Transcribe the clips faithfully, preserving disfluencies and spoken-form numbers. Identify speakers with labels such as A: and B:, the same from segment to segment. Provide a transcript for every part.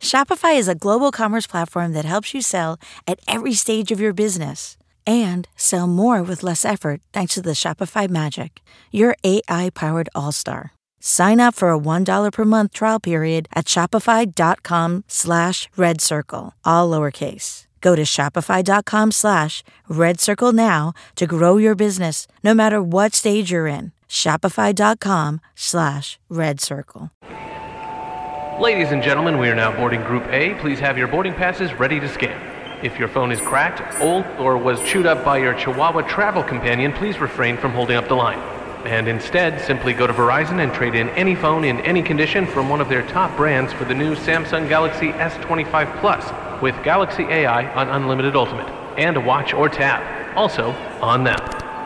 A: Shopify is a global commerce platform that helps you sell at every stage of your business and sell more with less effort thanks to the Shopify Magic, your A I-powered all-star. Sign up for a one dollar per month trial period at shopify.com slash red circle, all lowercase. Go to shopify.com slash red circle now to grow your business no matter what stage you're in. Shopify.com slash red circle.
B: Ladies and gentlemen, we are now boarding Group A. Please have your boarding passes ready to scan. If your phone is cracked, old, or was chewed up by your Chihuahua travel companion, please refrain from holding up the line. And instead, simply go to Verizon and trade in any phone in any condition from one of their top brands for the new Samsung Galaxy S twenty-five Plus with Galaxy A I on Unlimited Ultimate and Watch or Tap, also on them.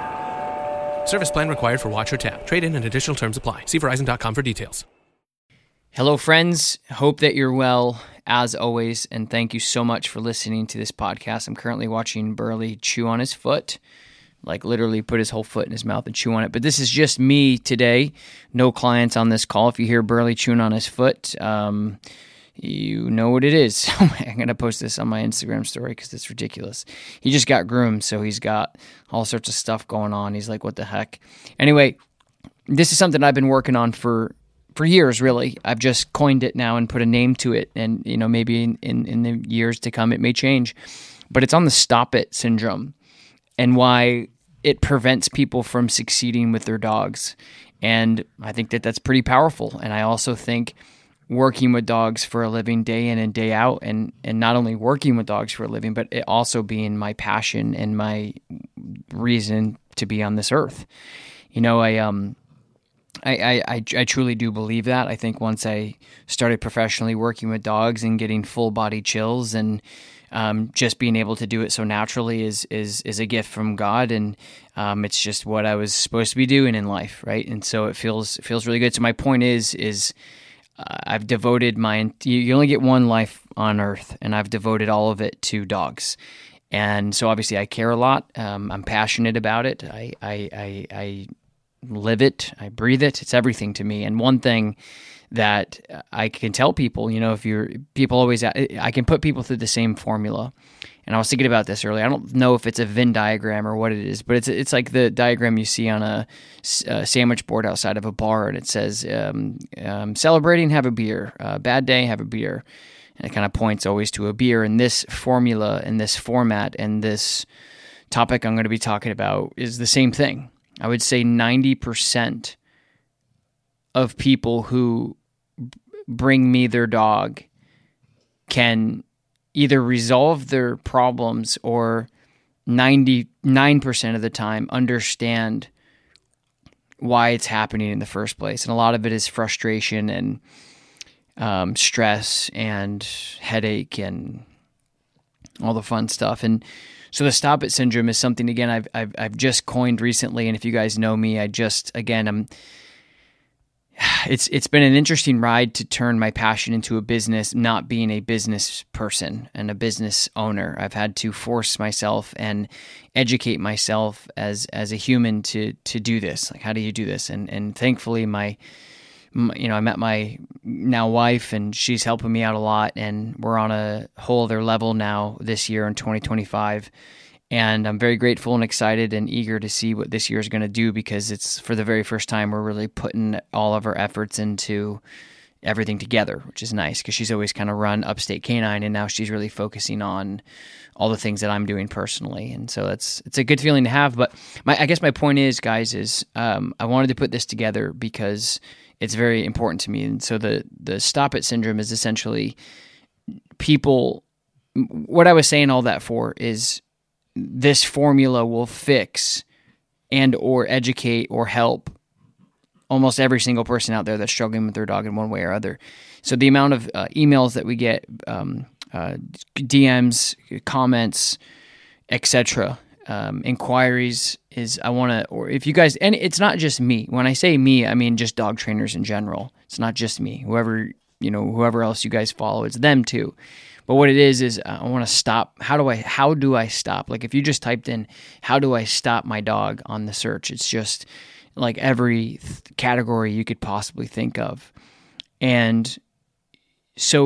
C: Service plan required for Watch or Tap. Trade-in and additional terms apply. See Verizon dot com for details.
D: Hello, friends. Hope that you're well, as always, and thank you so much for listening to this podcast. I'm currently watching Burley chew on his foot. Like literally put his whole foot in his mouth and chew on it. But this is just me today. No clients on this call. If you hear Burley chewing on his foot, um, you know what it is. I'm going to post this on my Instagram story because it's ridiculous. He just got groomed, so he's got all sorts of stuff going on. He's like, what the heck? Anyway, this is something I've been working on for for years, really. I've just coined it now and put a name to it. And, you know, maybe in, in, in the years to come, it may change. But it's on the stop it syndrome, and why it prevents people from succeeding with their dogs. And I think that that's pretty powerful. And I also think working with dogs for a living day in and day out, and, and not only working with dogs for a living, but it also being my passion and my reason to be on this earth. You know, I um, I, I, I truly do believe that. I think once I started professionally working with dogs and getting full body chills and Um, just being able to do it so naturally is is is a gift from God, and um, it's just what I was supposed to be doing in life, right? And so it feels it feels really good. So my point is is uh, I've devoted my you only get one life on earth, and I've devoted all of it to dogs, and so obviously I care a lot. Um, I'm passionate about it. I I, I I live it. I breathe it. It's everything to me. And one thing that I can tell people, you know, if you're, people always, I can put people through the same formula. And I was thinking about this earlier. I don't know if it's a Venn diagram or what it is, but it's it's like the diagram you see on a, a sandwich board outside of a bar, and it says, um, um, celebrating, have a beer, uh, bad day, have a beer. And it kind of points always to a beer. And this formula and this format and this topic I'm going to be talking about is the same thing. I would say ninety percent of people who bring me their dog can either resolve their problems or ninety-nine percent of the time understand why it's happening in the first place. And a lot of it is frustration and um, stress and headache and all the fun stuff. And so the stop it syndrome is something, again, I've, I've, I've just coined recently. And if you guys know me, I just, again, I'm, It's it's been an interesting ride to turn my passion into a business, not being a business person and a business owner. I've had to force myself and educate myself as as a human to to do this. Like, how do you do this? And and thankfully, my, my you know I met my now wife, and she's helping me out a lot. And we're on a whole other level now this year in twenty twenty-five. And I'm very grateful and excited and eager to see what this year is going to do, because it's for the very first time we're really putting all of our efforts into everything together, which is nice, because she's always kind of run Upstate Canine, and now she's really focusing on all the things that I'm doing personally. And so that's it's a good feeling to have. But my, I guess my point is, guys, is um, I wanted to put this together because it's very important to me. And so the the stop it syndrome is essentially people. What I was saying all that for is, this formula will fix and or educate or help almost every single person out there that's struggling with their dog in one way or other. So the amount of uh, emails that we get, um, uh, D Ms, comments, et cetera, um, inquiries is I want to, or if you guys, and it's not just me. When I say me, I mean just dog trainers in general. It's not just me. Whoever, you know, whoever else you guys follow, it's them too. But what it is is I want to stop. How do I? How do I stop? Like if you just typed in, "How do I stop my dog?" on the search, it's just like every th- category you could possibly think of. And so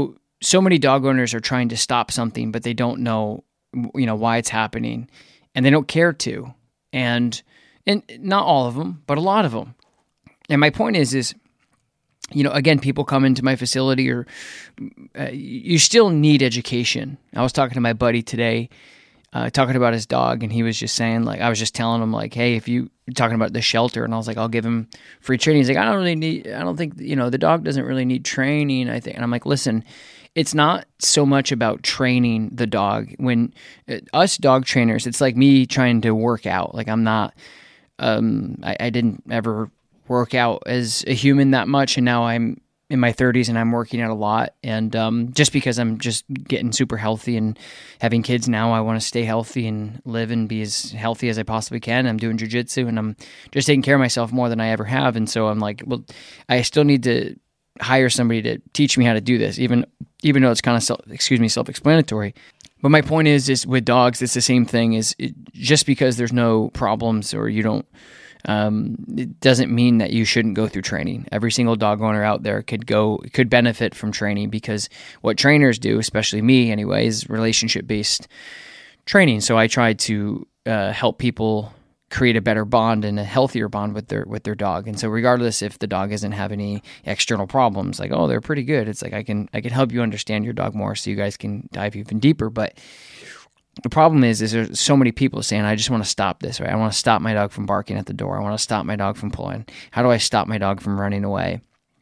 D: so many dog owners are trying to stop something, but they don't know, you know, why it's happening, and they don't care to. And and not all of them, but a lot of them. And my point is, is, you know, again, people come into my facility, or uh, you still need education. I was talking to my buddy today, uh, talking about his dog, and he was just saying, like, I was just telling him, like, hey, if you talking about the shelter, and I was like, I'll give him free training. He's like, I don't really need, I don't think, you know, the dog doesn't really need training, I think. And I'm like, listen, it's not so much about training the dog. When uh, us dog trainers, it's like me trying to work out. Like, I'm not, um, I, I didn't ever work out as a human that much, and now I'm in my thirties and I'm working out a lot. And um, just because I'm just getting super healthy and having kids now, I want to stay healthy and live and be as healthy as I possibly can. I'm doing jiu-jitsu, and I'm just taking care of myself more than I ever have. And so I'm like, well, I still need to hire somebody to teach me how to do this, even even though it's kind of self, excuse me, self-explanatory. But my point is, is with dogs, it's the same thing. Is it, just because there's no problems or you don't, um, it doesn't mean that you shouldn't go through training. Every single dog owner out there could go, could benefit from training, because what trainers do, especially me anyway, is relationship-based training. So I try to uh, help people create a better bond and a healthier bond with their with their dog. And so regardless if the dog doesn't have any external problems, like, oh, they're pretty good, it's like I can I can help you understand your dog more so you guys can dive even deeper. But the problem is, is there's so many people saying, I just want to stop this, right? I want to stop my dog from barking at the door. I want to stop my dog from pulling. How do I stop my dog from running away?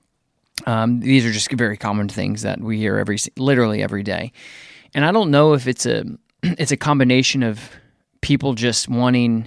D: Um, these are just very common things that we hear every literally every day. And I don't know if it's a it's a combination of people just wanting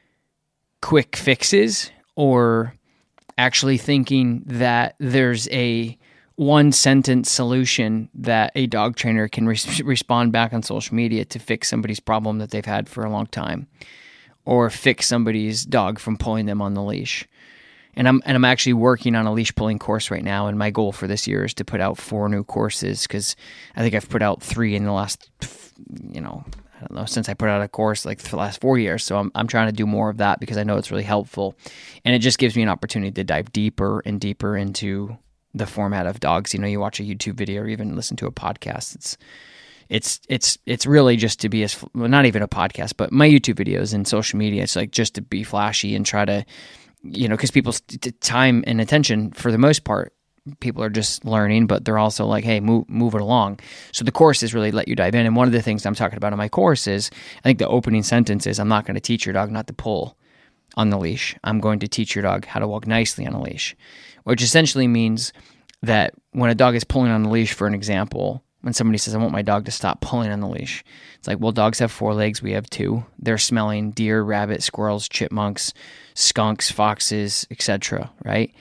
D: quick fixes, or actually thinking that there's a one sentence solution that a dog trainer can re- respond back on social media to fix somebody's problem that they've had for a long time, or fix somebody's dog from pulling them on the leash. And I'm and I'm actually working on a leash pulling course right now, and my goal for this year is to put out four new courses, because I think I've put out three in the last, you know, I don't know, since I put out a course like for the last four years. So I'm I'm trying to do more of that because I know it's really helpful. And it just gives me an opportunity to dive deeper and deeper into the format of dogs. You know, you watch a YouTube video or even listen to a podcast. It's it's it's it's really just to be as, well, not even a podcast, but my YouTube videos and social media, it's like just to be flashy and try to, you know, because people's t- time and attention, for the most part, people are just learning, but they're also like, hey, move move it along. So the course is really let you dive in. And one of the things I'm talking about in my course is, I think the opening sentence is, I'm not going to teach your dog not to pull on the leash. I'm going to teach your dog how to walk nicely on a leash, which essentially means that when a dog is pulling on the leash, for an example, when somebody says, I want my dog to stop pulling on the leash, it's like, well, dogs have four legs. We have two. They're smelling deer, rabbit, squirrels, chipmunks, skunks, foxes, et cetera, right?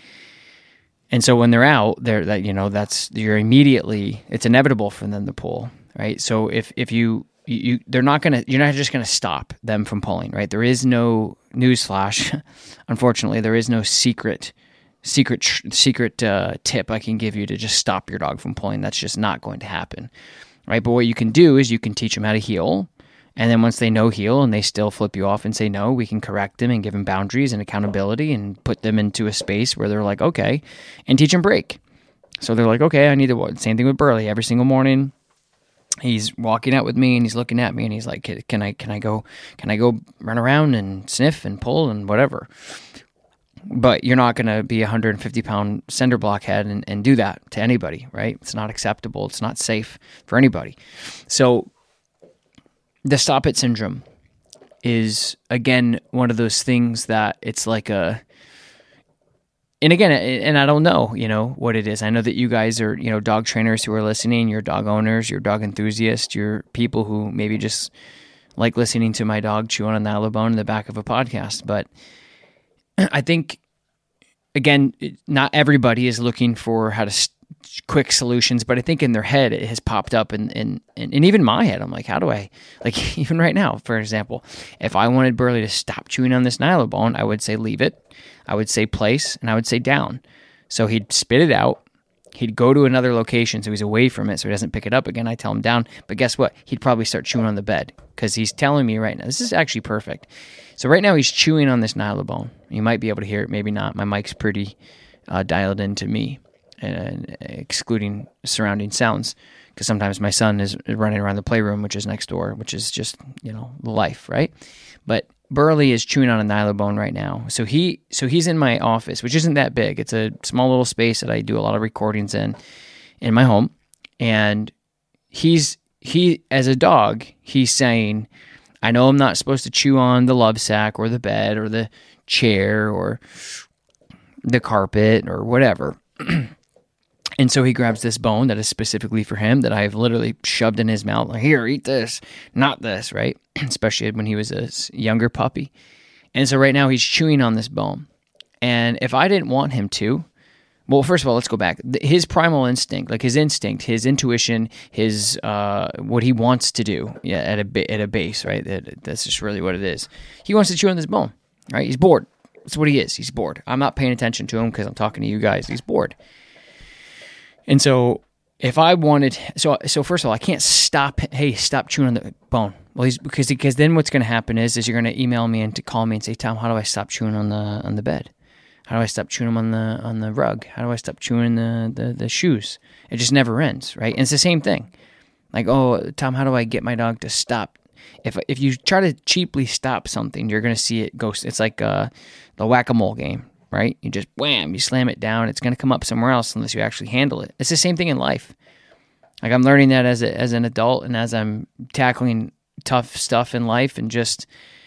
D: And so when they're out, they're that you know that's you're immediately it's inevitable for them to pull, right? So if if you you they're not gonna you're not just gonna stop them from pulling, right? There is no newsflash, unfortunately, there is no secret secret secret uh, tip I can give you to just stop your dog from pulling. That's just not going to happen, right? But what you can do is you can teach them how to heel. And then once they know heel and they still flip you off and say no, we can correct them and give them boundaries and accountability and put them into a space where they're like, okay, and teach them break. So they're like, okay, I need to, same thing with Burley. Every single morning, he's walking out with me and he's looking at me and he's like, can I, can I go, can I go run around and sniff and pull and whatever? But you're not going to be a one hundred fifty pound cinder block head and, and do that to anybody, right? It's not acceptable. It's not safe for anybody. So the stop it syndrome is, again, one of those things that it's like a, and again, and I don't know, you know, what it is. I know that you guys are, you know, dog trainers who are listening, you're dog owners, you're dog enthusiasts, you're people who maybe just like listening to my dog chew on a nylabone in the back of a podcast. But I think, again, not everybody is looking for how to st- quick solutions, but I think in their head it has popped up, and and and even my head, I'm like, how do I, like, even right now, for example, if I wanted Burley to stop chewing on this nylabone, I would say leave it, I would say place, and I would say down. So he'd spit it out, he'd go to another location so he's away from it so he doesn't pick it up again. I tell him down, but guess what? He'd probably start chewing on the bed because he's telling me right now, this is actually perfect. So right now he's chewing on this nylabone. You might be able to hear it, maybe not. My mic's pretty uh, dialed into me, and excluding surrounding sounds, because sometimes my son is running around the playroom, which is next door, which is just, you know, life, right? But Burley is chewing on a Nylabone right now. So he so he's in my office, which isn't that big. It's a small little space that I do a lot of recordings in, in my home. And he's, he, as a dog, he's saying, I know I'm not supposed to chew on the love sack or the bed or the chair or the carpet or whatever. And so he grabs this bone that is specifically for him that I've literally shoved in his mouth. Like, here, eat this, not this, right? Especially when he was a younger puppy. And so right now he's chewing on this bone. And if I didn't want him to, well, first of all, let's go back. His primal instinct, like his instinct, his intuition, his uh, what he wants to do, yeah, at a at a base, right? That, that's just really what it is. He wants to chew on this bone, right? He's bored. That's what he is. He's bored. I'm not paying attention to him because I'm talking to you guys. He's bored. And so if I wanted, so so first of all, I can't stop, hey, stop chewing on the bone. Well, he's, because because then what's going to happen is, is you're going to email me and to call me and say, Tom, how do I stop chewing on the on the bed? How do I stop chewing them on the on the rug? How do I stop chewing the, the, the shoes? It just never ends, right? And it's the same thing. Like, oh, Tom, how do I get my dog to stop? If if you try to cheaply stop something, you're going to see it go. It's like uh, the whack-a-mole game. Right? You just wham, you slam it down. It's going to come up somewhere else unless you actually handle it. It's the same thing in life. Like I'm learning that as a, as an adult and as I'm tackling tough stuff in life, and just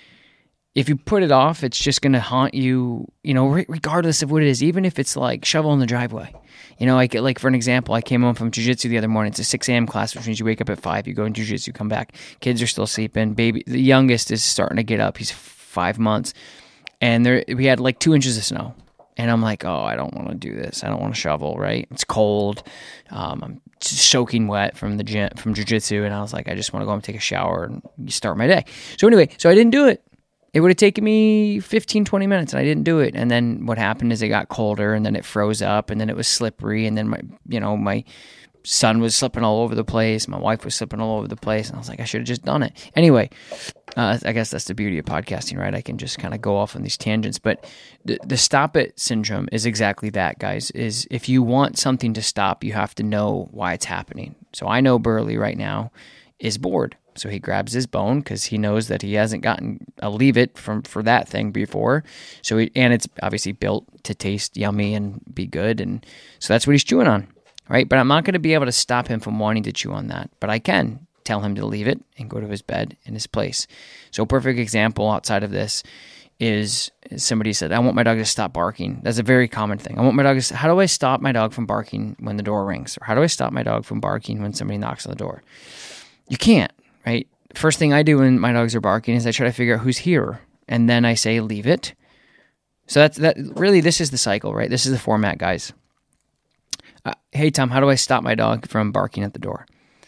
D: if you put it off, it's just going to haunt you. You know, re- regardless of what it is, even if it's like shovel in the driveway. You know, like like for an example, I came home from jiu-jitsu the other morning. It's a six a.m. class, which means you wake up at five. You go in jiu-jitsu, come back. Kids are still sleeping. Baby, the youngest is starting to get up. He's five months. And there, we had like two inches of snow. And I'm like, oh, I don't want to do this. I don't want to shovel, right? It's cold. Um, I'm soaking wet from the gym, from jiu-jitsu. And I was like, I just want to go home and take a shower and start my day. So anyway, so I didn't do it. It would have taken me fifteen, twenty minutes, and I didn't do it. And then what happened is it got colder, and then it froze up, and then it was slippery. And then my, you know, my son was slipping all over the place. My wife was slipping all over the place. And I was like, I should have just done it. Anyway, uh, I guess that's the beauty of podcasting, right? I can just kind of go off on these tangents. But the, the stop it syndrome is exactly that, guys, is if you want something to stop, you have to know why it's happening. So I know Burley right now is bored. So he grabs his bone because he knows that he hasn't gotten a leave it from for that thing before. So he, and it's obviously built to taste yummy and be good. And so that's what he's chewing on. Right, but I'm not going to be able to stop him from wanting to chew on that. But I can tell him to leave it and go to his bed in his place. So a perfect example outside of this is, is somebody said, I want my dog to stop barking. That's a very common thing. I want my dog to, how do I stop my dog from barking when the door rings? Or how do I stop my dog from barking when somebody knocks on the door? You can't, right? First thing I do when my dogs are barking is I try to figure out who's here. And then I say, leave it. So that's that. Really, this is the cycle, right? This is the format, guys. Uh, hey, Tom, how do I stop my dog from barking at the door?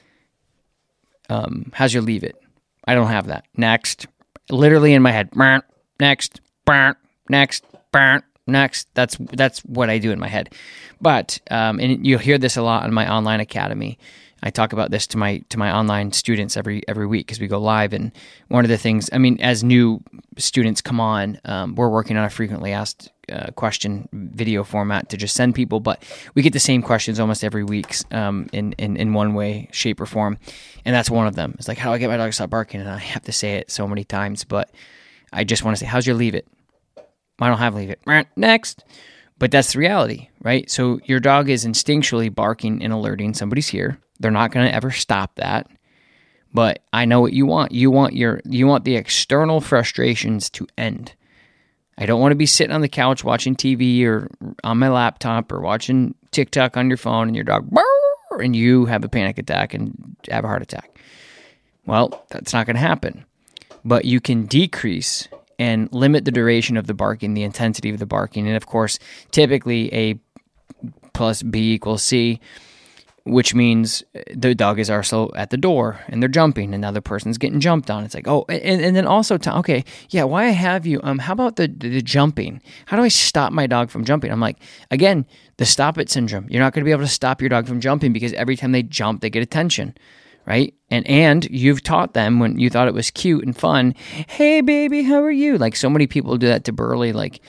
D: Um, how's your leave it? I don't have that. Next. Literally in my head. Next. Next. Next. That's that's what I do in my head. But, um, and you'll hear this a lot on my online academy. I talk about this to my to my online students every every week because we go live. And one of the things, I mean, as new students come on, um, we're working on a frequently asked uh, question video format to just send people, but we get the same questions almost every week um, in, in, in one way, shape, or form. And that's one of them. It's like, how do I get my dog to stop barking? And I have to say it so many times, but I just want to say, how's your leave it? I don't have leave it. Next. But that's the reality, right? So your dog is instinctually barking and alerting somebody's here. They're not going to ever stop that. But I know what you want. You want your you want the external frustrations to end. I don't want to be sitting on the couch watching T V or on my laptop or watching TikTok on your phone and your dog burr, and you have a panic attack and have a heart attack. Well, that's not going to happen. But you can decrease and limit the duration of the barking, the intensity of the barking. And of course, typically A plus B equals C, which means the dog is also at the door and they're jumping and the other person's getting jumped on. It's like, oh, and, and then also, to, okay, yeah, why I have you, um, how about the, the, the jumping? How do I stop my dog from jumping? I'm like, again, the stop it syndrome. You're not going to be able to stop your dog from jumping because every time they jump, they get attention, right? And, and you've taught them when you thought it was cute and fun, hey baby, how are you? Like so many people do that to Burley, like,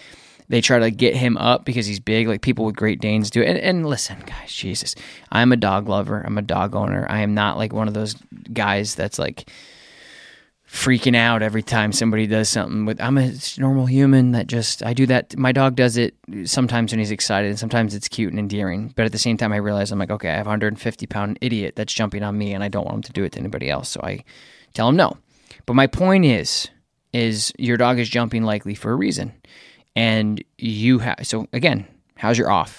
D: they try to get him up because he's big, like people with Great Danes do. And, and listen, guys, Jesus, I'm a dog lover. I'm a dog owner. I am not like one of those guys that's like freaking out every time somebody does something with. I'm a normal human that just, I do that. My dog does it sometimes when he's excited, and sometimes it's cute and endearing. But at the same time, I realize I'm like, okay, I have a one hundred fifty pound idiot that's jumping on me, and I don't want him to do it to anybody else. So I tell him no. But my point is, is your dog is jumping likely for a reason. And you have, so again, how's your off?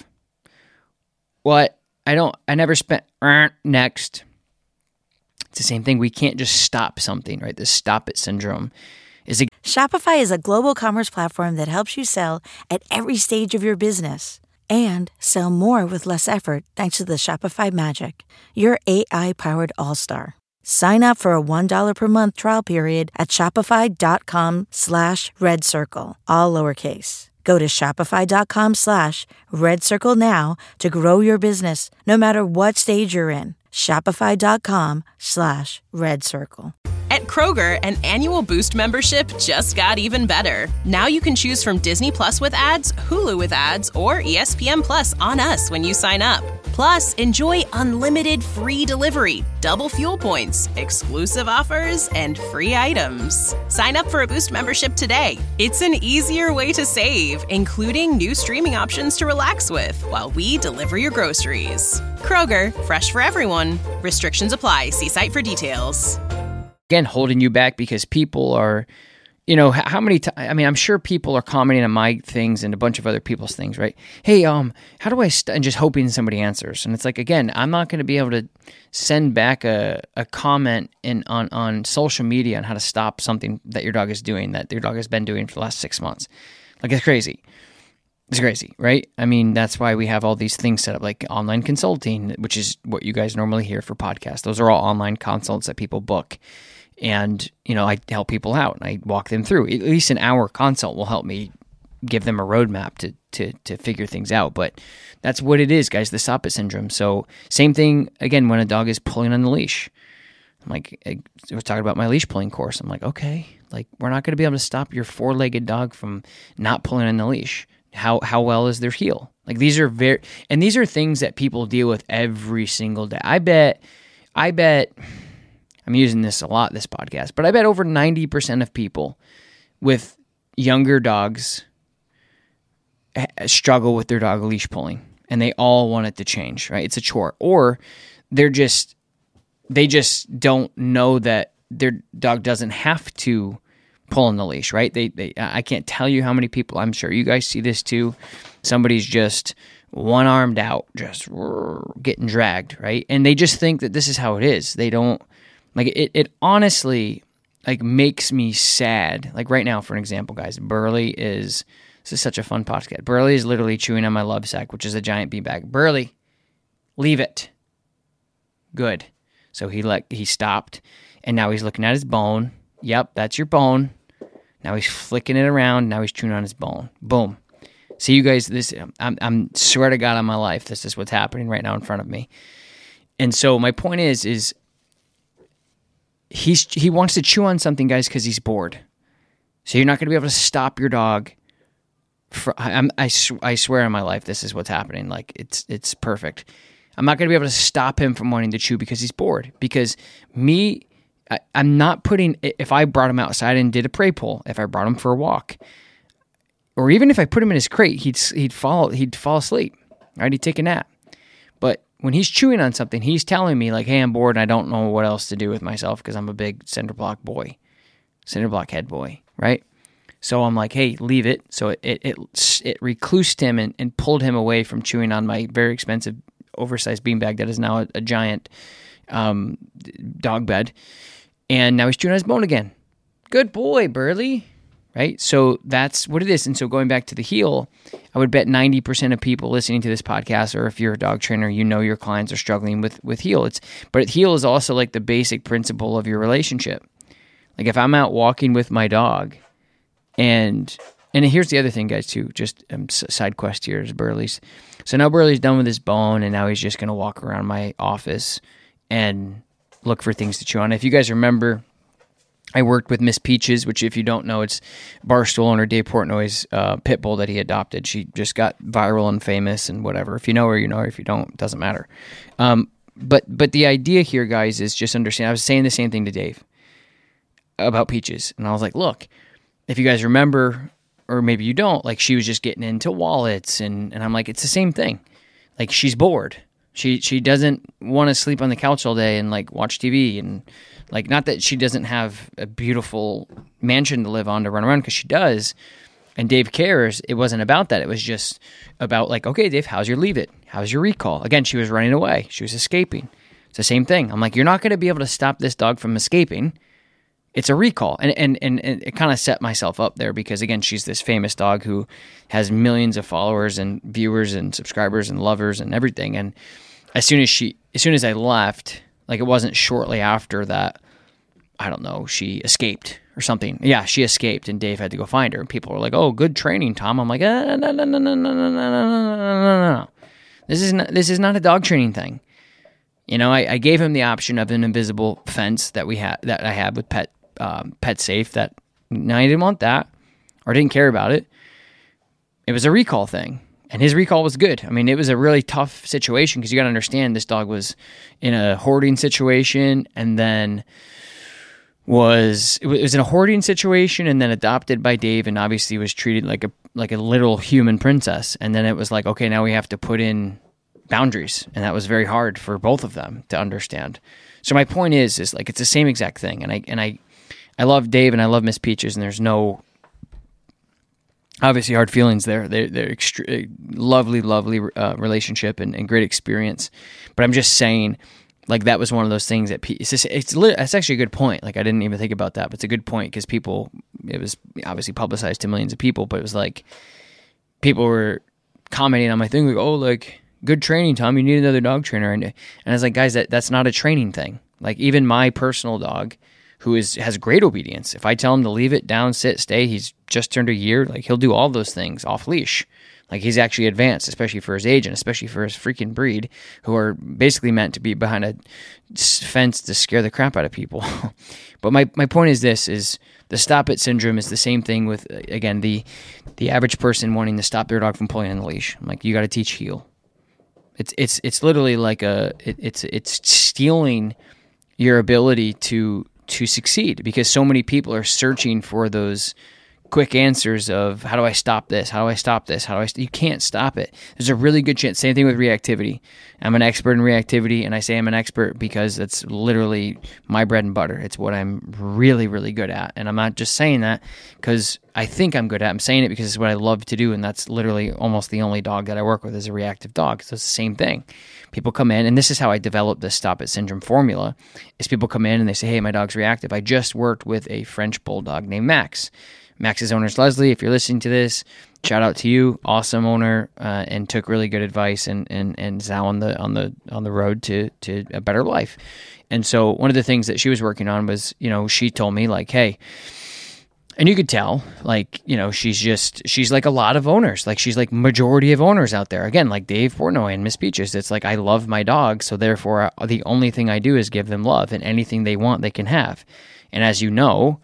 D: What? I don't, I never spent, uh, next. It's the same thing. We can't just stop something, right? This stop it syndrome is a.
A: Shopify is a global commerce platform that helps you sell at every stage of your business and sell more with less effort thanks to the Shopify Magic, your A I-powered all-star. Sign up for a one dollar per month trial period at shopify.com slash red circle, all lowercase. Go to shopify.com slash red circle now to grow your business no matter what stage you're in. Shopify.com slash red circle.
E: At Kroger, an annual Boost membership just got even better. Now you can choose from Disney Plus with ads, Hulu with ads, or E S P N Plus on us when you sign up. Plus, enjoy unlimited free delivery, double fuel points, exclusive offers, and free items. Sign up for a Boost membership today. It's an easier way to save, including new streaming options to relax with while we deliver your groceries. Kroger, fresh for everyone. Restrictions apply. See site for details.
D: Again, holding you back because people are, you know, how many times, I mean, I'm sure people are commenting on my things and a bunch of other people's things, right? Hey, um, how do I, st-? and just hoping somebody answers. And it's like, again, I'm not going to be able to send back a, a comment in on, on social media on how to stop something that your dog is doing, that your dog has been doing for the last six months. Like, it's crazy. It's crazy, right? I mean, that's why we have all these things set up, like online consulting, which is what you guys normally hear for podcasts. Those are all online consults that people book. And, you know, I help people out and I walk them through. At least an hour consult will help me give them a roadmap to to to figure things out. But that's what it is, guys, the stop it syndrome. So same thing, again, when a dog is pulling on the leash. I'm like, I was talking about my leash pulling course. I'm like, okay, like we're not going to be able to stop your four-legged dog from not pulling on the leash. How how well is their heel? Like these are very, and these are things that people deal with every single day. I bet, I bet... I'm using this a lot, this podcast, but I bet over ninety percent of people with younger dogs struggle with their dog leash pulling, and they all want it to change, right? It's a chore. Or they're just, they just don't know that their dog doesn't have to pull on the leash, right? They, they, I can't tell you how many people, I'm sure you guys see this too. Somebody's just one-armed out, just getting dragged, right? And they just think that this is how it is. They don't, Like, it, it honestly, like, makes me sad. Like, right now, for an example, guys, Burley is, this is such a fun podcast. Burley is literally chewing on my love sack, which is a giant beanbag. Burley, leave it. Good. So he let, he stopped, and now he's looking at his bone. Yep, that's your bone. Now he's flicking it around. Now he's chewing on his bone. Boom. See, you guys, this, I'm, I'm swear to God on my life, this is what's happening right now in front of me. And so my point is, is, He's he wants to chew on something, guys, because he's bored. So you're not going to be able to stop your dog. For, I'm, I, I swear on my life, this is what's happening. Like, it's it's perfect. I'm not going to be able to stop him from wanting to chew because he's bored. Because me, I, I'm not putting, if I brought him outside and did a prey pull, if I brought him for a walk, or even if I put him in his crate, he'd he'd fall he'd fall asleep. Right? He'd take a nap. But when he's chewing on something, he's telling me, like, hey, I'm bored and I don't know what else to do with myself because I'm a big cinder block boy, cinder block head boy, right? So I'm like, hey, leave it. So it it it, it reclused him and, and pulled him away from chewing on my very expensive, oversized beanbag that is now a, a giant um, dog bed. And now he's chewing on his bone again. Good boy, Burley. Right? So that's what it is. And so going back to the heel, I would bet ninety percent of people listening to this podcast, or if you're a dog trainer, you know your clients are struggling with, with heel. It's, but heel is also like the basic principle of your relationship. Like if I'm out walking with my dog, and and here's the other thing, guys, too, just um, side quest here is Burley's. So now Burley's done with his bone, and now he's just going to walk around my office and look for things to chew on. If you guys remember, I worked with Miss Peaches, which if you don't know, it's Barstool owner Dave Portnoy's uh, pit bull that he adopted. She just got viral and famous and whatever. If you know her, you know her. If you don't, it doesn't matter. Um, but but the idea here, guys, is just understand. I was saying the same thing to Dave about Peaches, and I was like, look, if you guys remember, or maybe you don't, like she was just getting into wallets, and, and I'm like, it's the same thing. Like she's bored. She she doesn't want to sleep on the couch all day and like watch T V and. Like, not that she doesn't have a beautiful mansion to live on to run around, because she does, and Dave cares. It wasn't about that. It was just about, like, okay, Dave, how's your leave it? How's your recall? Again, she was running away. She was escaping. It's the same thing. I'm like, you're not going to be able to stop this dog from escaping. It's a recall. And and, and, and it kind of set myself up there because, again, she's this famous dog who has millions of followers and viewers and subscribers and lovers and everything. And as soon as she, as soon as I left... Like, it wasn't shortly after that, I don't know, she escaped or something. Yeah, she escaped, and Dave had to go find her. And people were like, oh, good training, Tom. I'm like, no, no, no, no, no, no, no, no, no, no. This is not, this is not a dog training thing. You know, I, I gave him the option of an invisible fence that we had, that I had with Pet um, Pet Safe. That now he didn't want that or didn't care about it. It was a recall thing. And his recall was good. I mean, it was a really tough situation because you got to understand this dog was in a hoarding situation and then was it was in a hoarding situation and then adopted by Dave and obviously was treated like a like a little human princess. And then it was like, okay, now we have to put in boundaries, and that was very hard for both of them to understand. So my point is, is like it's the same exact thing. And I and I I love Dave and I love Miss Peaches, and there's no. Obviously, hard feelings there. They're, they're extre- lovely, lovely uh, relationship and, and great experience. But I'm just saying, like, that was one of those things that pe- it's just, it's lit- that's actually a good point. Like, I didn't even think about that, but it's a good point because people, it was obviously publicized to millions of people, but it was like people were commenting on my thing, like, oh, like, good training, Tom. You need another dog trainer. And, and I was like, guys, that, that's not a training thing. Like, even my personal dog, who is has great obedience. If I tell him to leave it, down, sit, stay, he's just turned a year, like he'll do all those things off leash. Like he's actually advanced, especially for his age and especially for his freaking breed, who are basically meant to be behind a fence to scare the crap out of people. But my, my point is this, is the stop it syndrome is the same thing with, again, the the average person wanting to stop their dog from pulling on the leash. I'm like, you got to teach heel. It's it's it's literally like a, it, it's it's stealing your ability to to succeed because so many people are searching for those quick answers of how do I stop this? How do I stop this? How do I, st-? You can't stop it. There's a really good chance. Same thing with reactivity. I'm an expert in reactivity, and I say I'm an expert because it's literally my bread and butter. It's what I'm really, really good at. And I'm not just saying that because I think I'm good at it. I'm saying it because it's what I love to do, and that's literally almost the only dog that I work with is a reactive dog. So it's the same thing. People come in, and this is how I developed the Stop It Syndrome formula, is people come in and they say, hey, my dog's reactive. I just worked with a French bulldog named Max. Max's owner is Leslie. If you're listening to this, shout out to you. Awesome owner, uh, and took really good advice and and and is now on the on the on the road to to a better life. And so one of the things that she was working on was, you know, she told me like, hey, and you could tell, like, you know, she's just, she's like a lot of owners. Like, she's like majority of owners out there. Again, like Dave Portnoy and Miss Peaches. It's like, I love my dog, so therefore I, the only thing I do is give them love, and anything they want, they can have. And as you know,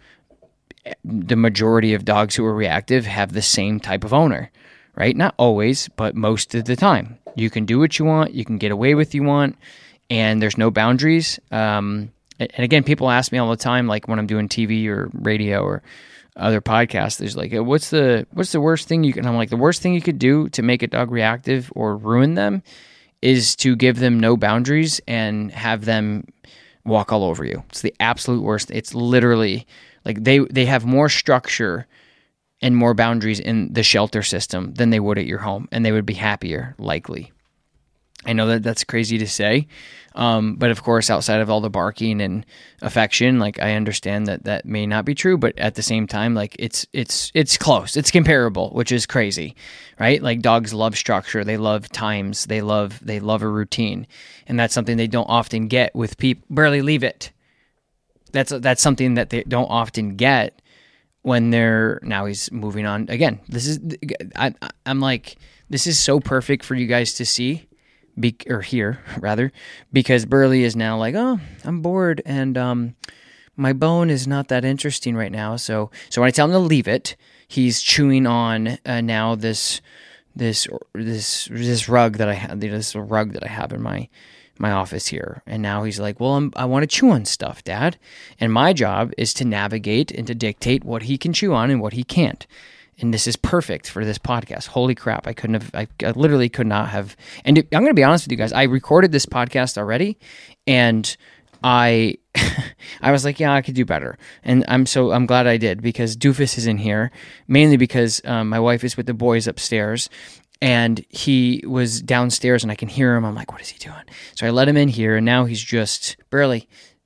D: the majority of dogs who are reactive have the same type of owner, right? Not always, but most of the time. You can do what you want. You can get away with what you want, and there's no boundaries. Um, and again, people ask me all the time, like when I'm doing T V or radio or other podcasts, there's like, what's the what's the worst thing you can? I'm like, the worst thing you could do to make a dog reactive or ruin them is to give them no boundaries and have them walk all over you. It's the absolute worst. It's literally like they they have more structure and more boundaries in the shelter system than they would at your home, and they would be happier, likely. I know that that's crazy to say, um, but of course, outside of all the barking and affection, like I understand that that may not be true, but at the same time, like it's it's it's close, it's comparable, which is crazy, right? Like dogs love structure, they love times, they love they love a routine, and that's something they don't often get with people. Barely leave it. That's that's something that they don't often get when they're now he's moving on again. This is I I'm like this is so perfect for you guys to see. Be, or here, rather, because Burley is now like, oh, I'm bored, and um, my bone is not that interesting right now. So, so when I tell him to leave it, he's chewing on uh, now this, this, this, this rug that I have, this rug that I have in my, my office here. And now he's like, well, I'm, I want to chew on stuff, Dad. And my job is to navigate and to dictate what he can chew on and what he can't. And this is perfect for this podcast. Holy crap. I couldn't have, I, I literally could not have. And I'm going to be honest with you guys. I recorded this podcast already and I, I was like, yeah, I could do better. And I'm so, I'm glad I did because Doofus is in here, mainly because um, my wife is with the boys upstairs and he was downstairs and I can hear him. I'm like, what is he doing? So I let him in here and now he's just barely,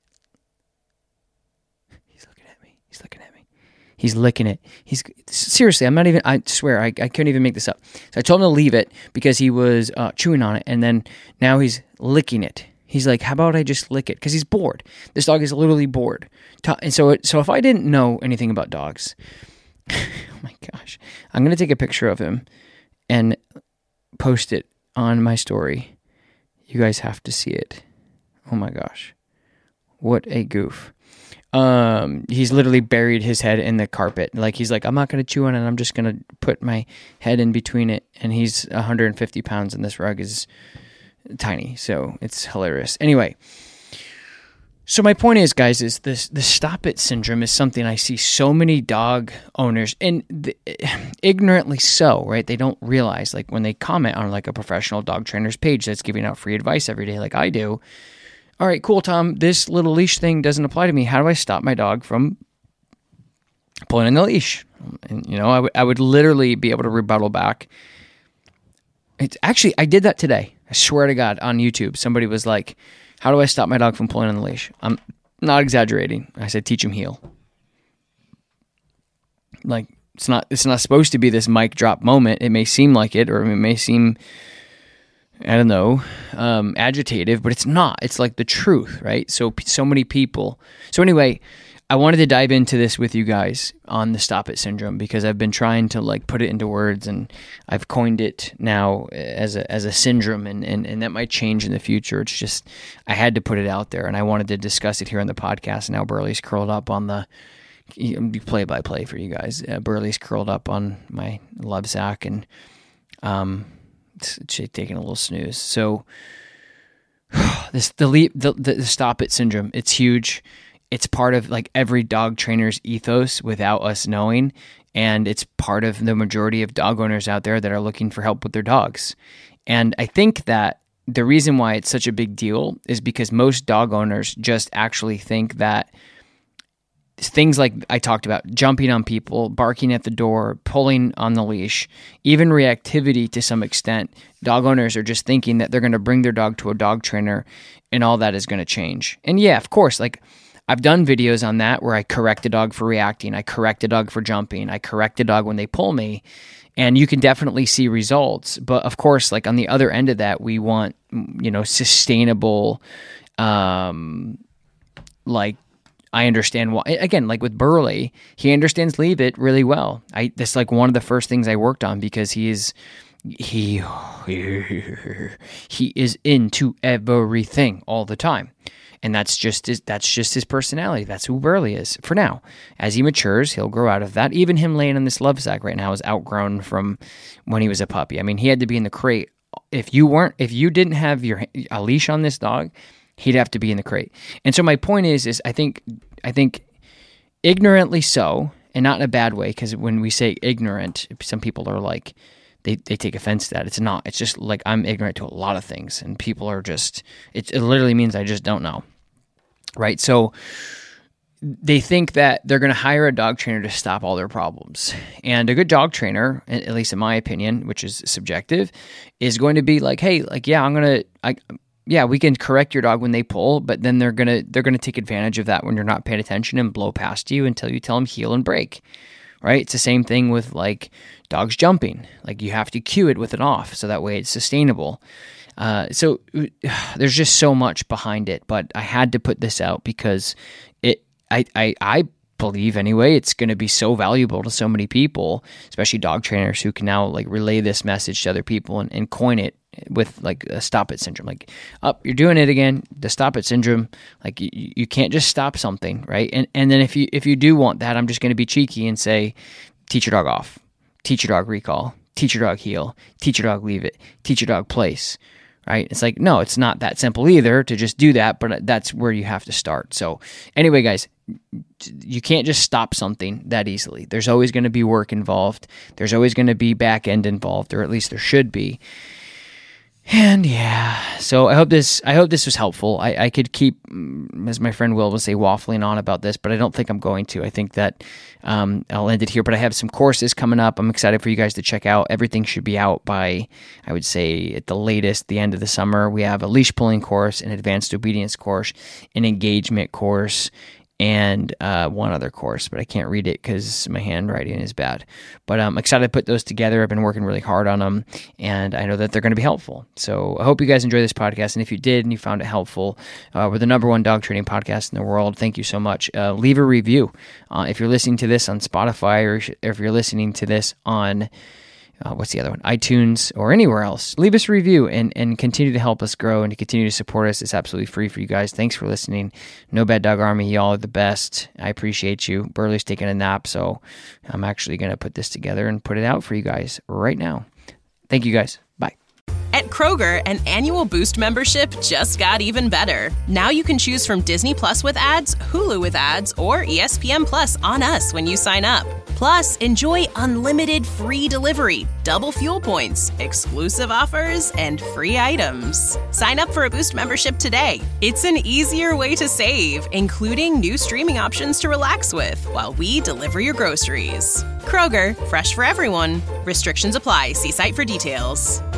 D: he's looking at me. He's looking at me. He's licking it. He's seriously, I'm not even, I swear, I, I couldn't even make this up. So I told him to leave it because he was uh, chewing on it. And then now he's licking it. He's like, how about I just lick it? Because he's bored. This dog is literally bored. And so, it, so if I didn't know anything about dogs, oh my gosh, I'm going to take a picture of him and post it on my story. You guys have to see it. Oh my gosh. What a goof. Um, he's literally buried his head in the carpet. Like, he's like, I'm not going to chew on it. I'm just going to put my head in between it. And he's one hundred fifty pounds and this rug is tiny. So it's hilarious. Anyway. So my point is, guys, is this, the stop it syndrome is something I see so many dog owners, and the, ignorantly so, right? They don't realize, like, when they comment on, like, a professional dog trainer's page that's giving out free advice every day like I do, all right, cool, Tom, this little leash thing doesn't apply to me. How do I stop my dog from pulling on the leash? And, you know, I, w- I would literally be able to rebuttal back. It's actually, I did that today. I swear to God, on YouTube, somebody was like, how do I stop my dog from pulling on the leash? I'm not exaggerating. I said, teach him heel. Like, it's not it's not supposed to be this mic drop moment. It may seem like it, or it may seem, I don't know, um, agitative, but it's not. It's like the truth, right? So, so many people. So anyway, I wanted to dive into this with you guys on the stop it syndrome because I've been trying to like put it into words and I've coined it now as a as a syndrome and, and, and that might change in the future. It's just, I had to put it out there and I wanted to discuss it here on the podcast. And now Burley's curled up on the play by play for you guys. Uh, Burley's curled up on my love sack and um, it's, it's taking a little snooze. So this the, the the stop it syndrome, it's huge. It's part of like every dog trainer's ethos without us knowing. And it's part of the majority of dog owners out there that are looking for help with their dogs. And I think that the reason why it's such a big deal is because most dog owners just actually think that things like I talked about, jumping on people, barking at the door, pulling on the leash, even reactivity to some extent, dog owners are just thinking that they're going to bring their dog to a dog trainer and all that is going to change. And yeah, of course, like I've done videos on that where I correct a dog for reacting, I correct a dog for jumping, I correct a dog when they pull me, and you can definitely see results. But of course, like on the other end of that, we want, you know, sustainable, um, like I understand why, again, like with Burley, he understands leave it really well. I, that's like one of the first things I worked on because he is, he, he is into everything all the time. And that's just his, that's just his personality. That's who Burley is for now. As he matures, he'll grow out of that. Even him laying in this love sack right now is outgrown from when he was a puppy. I mean, he had to be in the crate. If you weren't, if you didn't have your a leash on this dog, he'd have to be in the crate. And so my point is, is I think, I think ignorantly so, and not in a bad way, because when we say ignorant, some people are like, They they take offense to that. It's not. It's just like I'm ignorant to a lot of things, and people are just. It, it literally means I just don't know, right? So they think that they're going to hire a dog trainer to stop all their problems, and a good dog trainer, at least in my opinion, which is subjective, is going to be like, hey, like yeah, I'm gonna, I, yeah, we can correct your dog when they pull, but then they're gonna they're gonna take advantage of that when you're not paying attention and blow past you until you tell them heel and break. Right? It's the same thing with like dogs jumping. Like you have to cue it with an off so that way it's sustainable. Uh, so there's just so much behind it, but I had to put this out because it. I, I I believe anyway, it's going to be so valuable to so many people, especially dog trainers who can now like relay this message to other people and, and coin it with like a stop it syndrome. Like, up, oh, you're doing it again. The stop it syndrome. Like you, you can't just stop something, right? And and then if you if you do want that, I'm just going to be cheeky and say, teach your dog off, teach your dog recall, teach your dog heel, teach your dog leave it, teach your dog place. Right? It's like, no, it's not that simple either to just do that, but that's where you have to start. So anyway, guys, you can't just stop something that easily. There's always going to be work involved. There's always going to be back end involved, or at least there should be. And yeah, so I hope this I hope this was helpful. I, I could keep, as my friend Will would say, waffling on about this, but I don't think I'm going to. I think that um, I'll end it here, but I have some courses coming up. I'm excited for you guys to check out. Everything should be out by, I would say, at the latest, the end of the summer. We have a leash pulling course, an advanced obedience course, an engagement course, and uh, one other course, but I can't read it because my handwriting is bad. But I'm excited to put those together. I've been working really hard on them, and I know that they're going to be helpful. So I hope you guys enjoy this podcast, and if you did and you found it helpful, uh, we're the number one dog training podcast in the world. Thank you so much. Uh, leave a review. Uh, if you're listening to this on Spotify, or if you're listening to this on Uh, what's the other one? iTunes or anywhere else. Leave us a review and, and continue to help us grow and to continue to support us. It's absolutely free for you guys. Thanks for listening. No Bad Dog Army. Y'all are the best. I appreciate you. Burley's taking a nap, so I'm actually going to put this together and put it out for you guys right now. Thank you guys. Bye.
E: At Kroger, an annual Boost membership just got even better. Now you can choose from Disney Plus with ads, Hulu with ads, or E S P N Plus on us when you sign up. Plus, enjoy unlimited free delivery, double fuel points, exclusive offers, and free items. Sign up for a Boost membership today. It's an easier way to save, including new streaming options to relax with while we deliver your groceries. Kroger, fresh for everyone. Restrictions apply. See site for details.